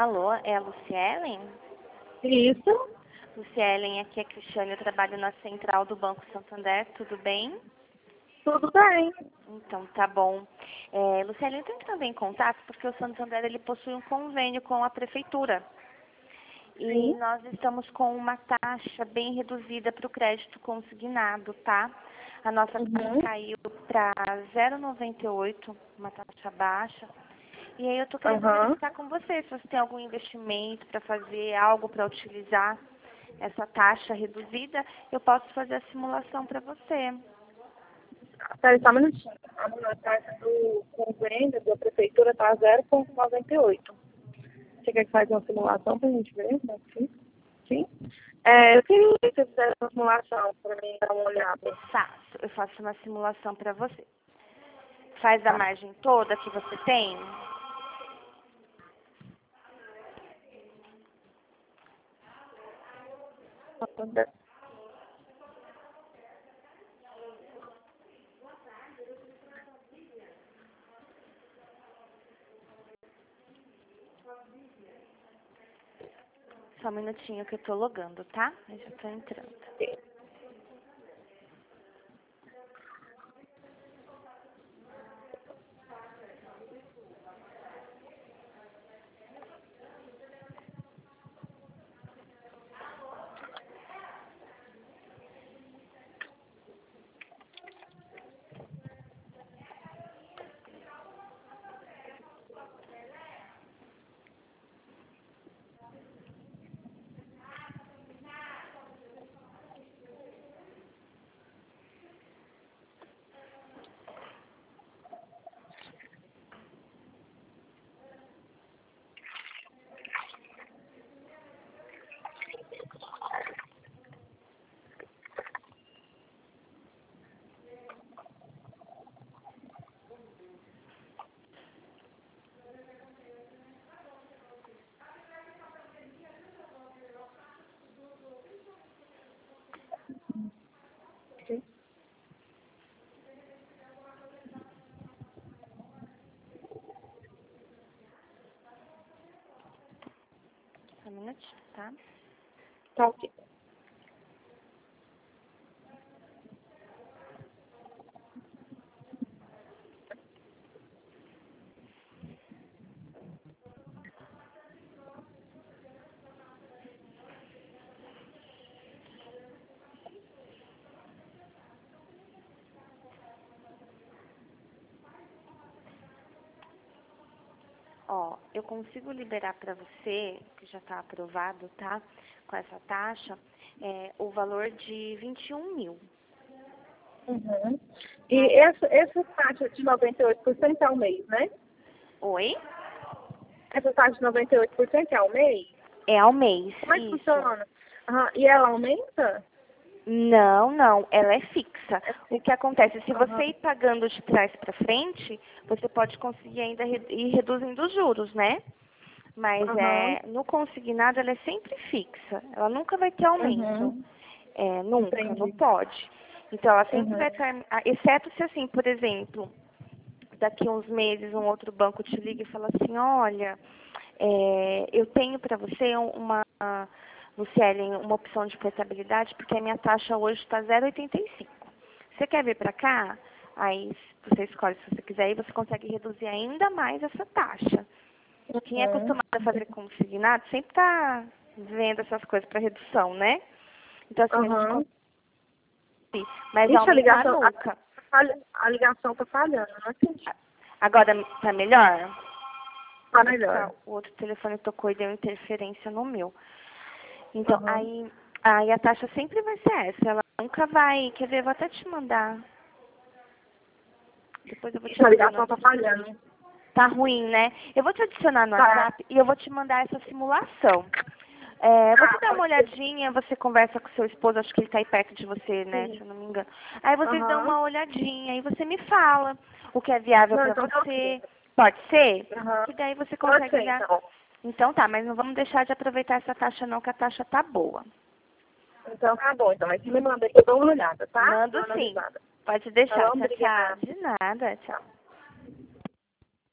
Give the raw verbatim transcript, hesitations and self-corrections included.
Alô, é a Lucielen? Isso, Lucielen, aqui é a Cristiane, eu trabalho na central do Banco Santander, tudo bem? tudo bem. Então, tá bom. É, Lucielen, eu tô entrando em contato porque o Santander ele possui um convênio com a prefeitura. E Sim. nós estamos com uma taxa bem reduzida para o crédito consignado, tá? A nossa taxa Uhum. caiu para zero vírgula noventa e oito, uma taxa baixa. E aí eu tô querendo Aham. verificar com você se você tem algum investimento para fazer, algo para utilizar essa taxa reduzida, eu posso fazer a simulação para você. Peraí, só um minutinho. A taxa do convênio da prefeitura está zero vírgula noventa e oito. Você quer que faça uma simulação para a gente ver? Sim. Sim. É, eu queria que você fizesse uma simulação para mim dar uma olhada. Faço, eu faço uma simulação para você. Faz a Tá. margem toda que você tem? Só um minutinho que eu tô logando, tá? Eu já tô entrando. Só um minutinho, tá? Tá ok. Ó, eu consigo liberar para você, que já está aprovado, tá? Com essa taxa, é, o valor de vinte e um mil. Uhum. E essa, essa taxa de noventa e oito por cento é ao mês, né? Oi? Essa taxa de noventa e oito por cento é ao mês? É ao mês, Como é que isso. funciona? Aham. E ela aumenta? Não, não, ela é fixa. É O que acontece, se Aham. você ir pagando de trás para frente, você pode conseguir ainda re- ir reduzindo os juros, né? Mas Aham. é, no consignado ela é sempre fixa. Ela nunca vai ter aumento. Uhum. É, nunca, não Entendi. pode. Então ela sempre vai Uhum. estar, ah, exceto se assim, por exemplo, daqui a uns meses um outro banco te liga e fala assim, olha, é, eu tenho para você uma, Lucielen, uma opção de portabilidade, porque a minha taxa hoje está zero vírgula oitenta e cinco. Você quer vir para cá? Aí você escolhe se você quiser e você consegue reduzir ainda mais essa taxa. Quem é Uhum. acostumado a fazer consignado sempre está vendo essas coisas para redução, né? Então assim, a gente Aham. consegue, mas Ixi, a aumentar ligação, a, nunca. falha- a ligação tá falhando, não entendi. Agora tá melhor? Tá É porque melhor. tá- o outro telefone tocou e deu interferência no meu. Então, Aham. aí, aí a taxa sempre vai ser essa. Ela nunca vai. Quer ver? Eu vou até te mandar. Depois eu vou te Ixi, a mandar no ligação tá WhatsApp. falhando. Tá ruim, né? Eu vou te adicionar no Tá. WhatsApp e eu vou te mandar essa simulação. É, você Tá, dá uma pode ser. olhadinha, você conversa com seu esposo, acho que ele tá aí perto de você, né? Se Sim. eu não me engano. Aí vocês dão Aham. uma olhadinha e você me fala o que é viável Não, pra então tá ok. você. Pode ser? Aham. Que daí você Pode consegue ser, olhar. então. Então tá, mas não vamos deixar de aproveitar essa taxa não, que a taxa tá boa. Então tá bom, então. Mas você me manda aí que eu dou uma olhada, tá? Mando Dou uma sim. avisada. Pode Tá deixar. bom? Tchau, tchau. Obrigada. De nada, tchau.